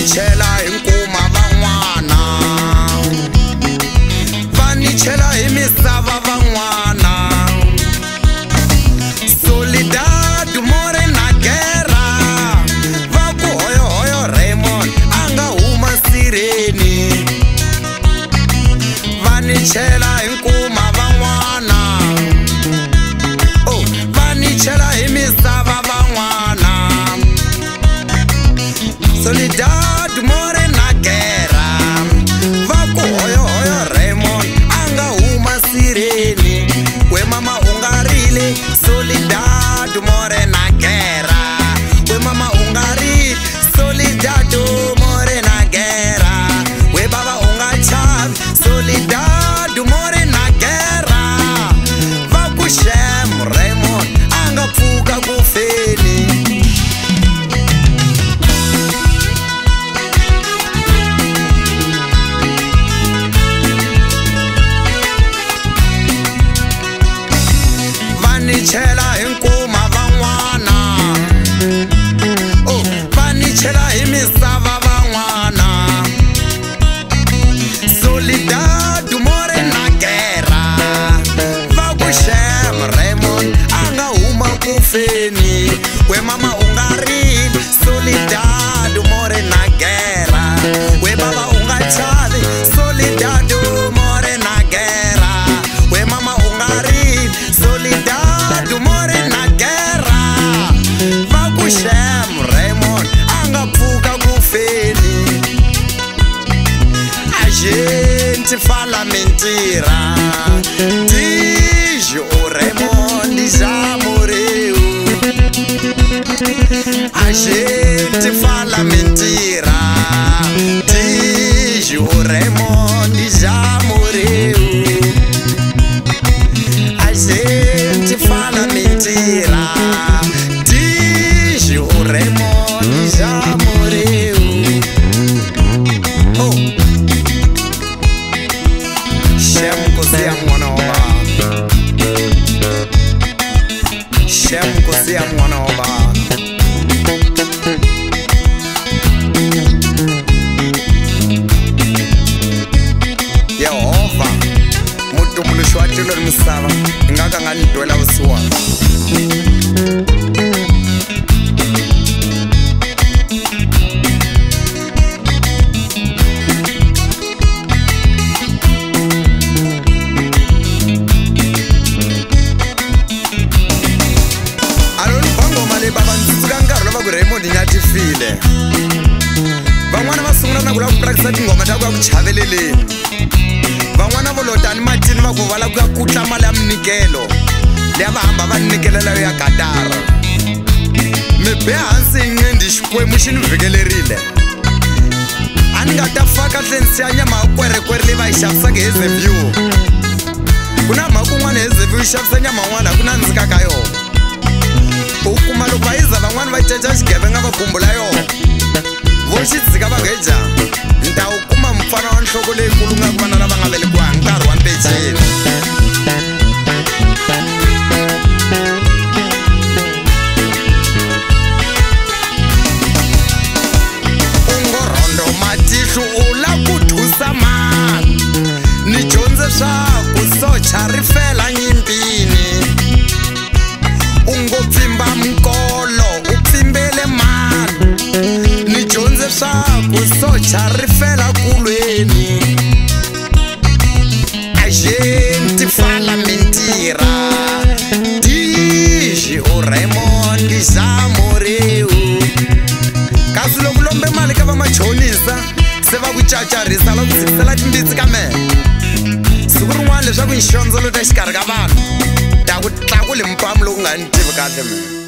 ni chela hi nkuma van'wana, va ni chela hi misava van'wana. Soledad more na Gera, va ku hoyo Raymond anga huma sireni, va ni chela hi nkuma van'wana, oh va ni chela hi misava van'wana. Soledad more na Gera, va ku hoyo Raymond anga huma sireni, we mama ungarile. Soledad more na Gera, we mama ungarile. Soledad more na Gera, we baba ungachavi. Soledad more na Gera, va ku Shem Raymond anga pfuka ku feni. Ni chela hi nkuma van'wana, oh va ni chela hi misava van'wana. Soledad more na Gera, va ku Shem Raymond anga huma ku feni, we mama ungarile. Soledad more na Gera, we baba ungachavi. Soledad more na Gera, we mama ungarile. Soledad more na Gera, va ku Shem Raymond anga pfuka ku feni. A gente fala mentira, diz o Raymond já morreu. A gente fala mentira, diz o Raymond já morreu. A gente fala mentira, diz o Raymond já morreu. Oh, Shem Kosea Mwanoba, Shem Kosea Mwanoba. Yehova mutumbuluxi wa tilo ri misava ingaka nga ni twela vusiwana. Aloni bangoma leyi bava ndzi suka nkarhi lova ku Raymond nyati file. Van'wana va sungula na ku lava ku prakisa tingoma ta ku ya ku chaveleleni, van'wana vo lota ni matini va ku va lava ku ya kutla mali ya minikelo leya va hamba va nikelela yo ya Katara. Mi be hansi hi ngendi xikwembu xi ni vhikelerile, a ni nga ta faka kahle nsi ya nyama ya kwerekwere leyi va yi xavisaka hi Hazyview. Ku na mhaka un'wana Hazyview yi xavisa nyama n'wana ku na ndzika ka yona. U kuma loko va yiza van'wana va ceca xigevenga va kumbula yona, vo xi tshika va geja ni ta wu kuma mufana wa nhloko leyikulu nga ku vana lava nga velekiwa hi nkarhi wa mpeceni. U ngo rhondo matihlu u la ku thusa mani, ni dyondze swa ku socha ri fela nyimpini. U ngo pfimba mkolo u pfimbele mani, ni dyondze swa ku socha ri fela kulweni. A gente fala mentira, diz o Raymond já morreu. Kasi loko lombe mali ka va machonisa se va ku cacarisa loko dzikisela timbitsi ka mehe, siku rin'wana leswaku nxondzolo ta xikarhi ka vanhu ta ku tlaku limpamu loku nga ni tivi kahle mehe.